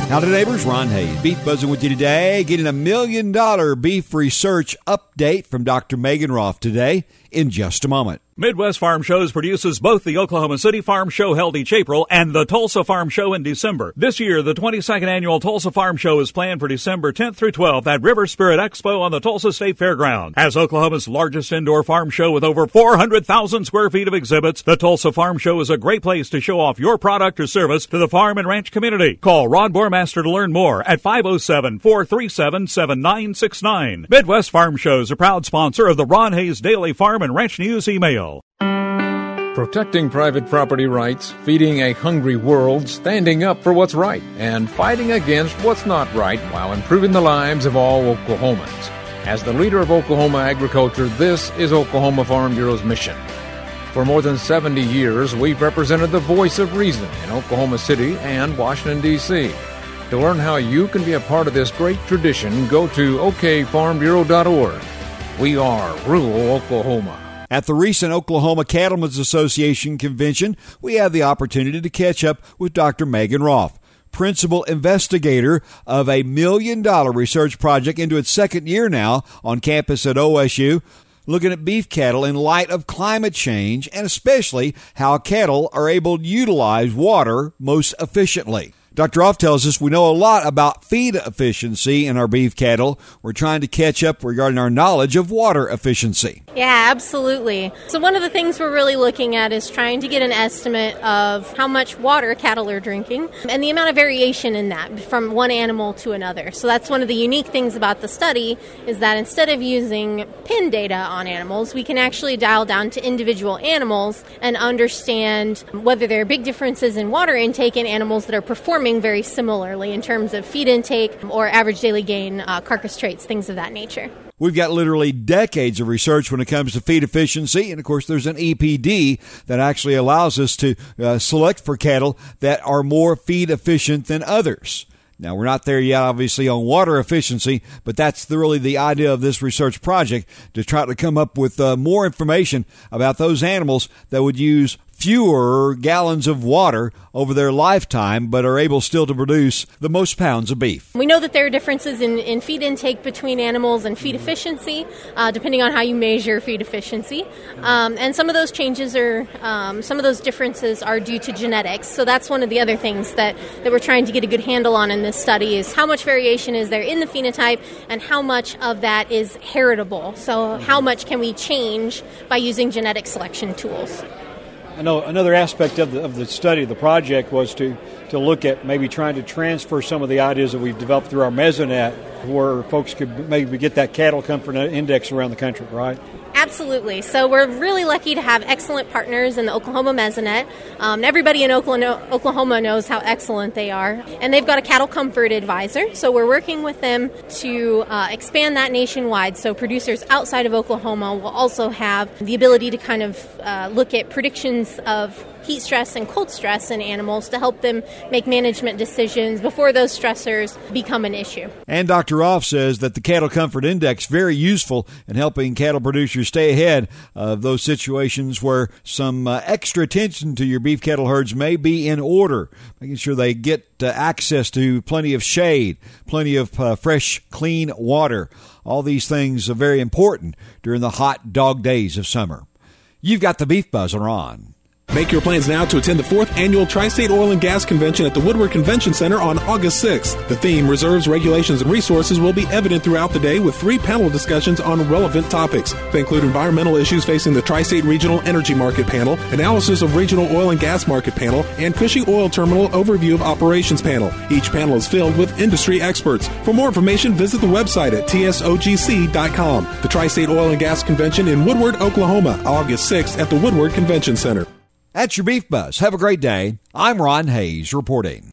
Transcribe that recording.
Howdy neighbors, Ron Hayes, Beef Buzzing with you today, getting $1 million beef research update from Dr. Megan Roth today in just a moment. Midwest Farm Shows produces both the Oklahoma City Farm Show held each April and the Tulsa Farm Show in December. This year, the 22nd Annual Tulsa Farm Show is planned for December 10th through 12th at River Spirit Expo on the Tulsa State Fairground. As Oklahoma's largest indoor farm show with over 400,000 square feet of exhibits, the Tulsa Farm Show is a great place to show off your product or service to the farm and ranch community. Call Ron Bormaster to learn more at 507-437-7969. Midwest Farm Show is a proud sponsor of the Ron Hayes Daily Farm and Ranch News email. Protecting private property rights, feeding a hungry world, standing up for what's right, and fighting against what's not right while improving the lives of all Oklahomans. As the leader of Oklahoma agriculture, this is Oklahoma Farm Bureau's mission. For more than 70 years, we've represented the voice of reason in Oklahoma City and Washington, D.C. To learn how you can be a part of this great tradition, go to okfarmbureau.org. We are rural Oklahoma. At the recent Oklahoma Cattlemen's Association convention, we had the opportunity to catch up with Dr. Megan Roth, principal investigator of a $1 million research project into its second year now on campus at OSU, looking at beef cattle in light of climate change and especially how cattle are able to utilize water most efficiently. Dr. Roth tells us we know a lot about feed efficiency in our beef cattle. We're trying to catch up regarding our knowledge of water efficiency. Yeah, absolutely. So one of the things we're really looking at is trying to get an estimate of how much water cattle are drinking and the amount of variation in that from one animal to another. So that's one of the unique things about the study is that instead of using pin data on animals, we can actually dial down to individual animals and understand whether there are big differences in water intake in animals that are performing very similarly in terms of feed intake or average daily gain, carcass traits, things of that nature. We've got literally decades of research when it comes to feed efficiency, and of course there's an EPD that actually allows us to select for cattle that are more feed efficient than others. Now, we're not there yet, obviously, on water efficiency, but that's really the idea of this research project, to try to come up with more information about those animals that would use fewer gallons of water over their lifetime, but are able still to produce the most pounds of beef. We know that there are differences in feed intake between animals and feed efficiency, depending on how you measure feed efficiency. And some of those changes some of those differences are due to genetics. So that's one of the other things that we're trying to get a good handle on in this study is how much variation is there in the phenotype and how much of that is heritable. So how much can we change by using genetic selection tools? I know another aspect of the study, the project, was to look at maybe trying to transfer some of the ideas that we've developed through our Mesonet, where folks could maybe get that cattle comfort index around the country, right? Absolutely. So we're really lucky to have excellent partners in the Oklahoma Mesonet. Everybody in Oklahoma knows how excellent they are. And they've got a cattle comfort advisor. So we're working with them to expand that nationwide. So producers outside of Oklahoma will also have the ability to kind of look at predictions of heat stress and cold stress in animals to help them make management decisions before those stressors become an issue. And Dr. Roth says that the Cattle Comfort Index is very useful in helping cattle producers stay ahead of those situations where some extra attention to your beef cattle herds may be in order, making sure they get access to plenty of shade, plenty of fresh, clean water. All these things are very important during the hot dog days of summer. You've got the Beef Buzzer on. Make your plans now to attend the 4th Annual Tri-State Oil and Gas Convention at the Woodward Convention Center on August 6th. The theme, Reserves, Regulations, and Resources, will be evident throughout the day with 3 panel discussions on relevant topics. They include environmental issues facing the Tri-State Regional Energy Market Panel, analysis of Regional Oil and Gas Market Panel, and Cushing Oil Terminal Overview of Operations Panel. Each panel is filled with industry experts. For more information, visit the website at tsogc.com. The Tri-State Oil and Gas Convention in Woodward, Oklahoma, August 6th at the Woodward Convention Center. That's your Beef Buzz. Have a great day. I'm Ron Hayes reporting.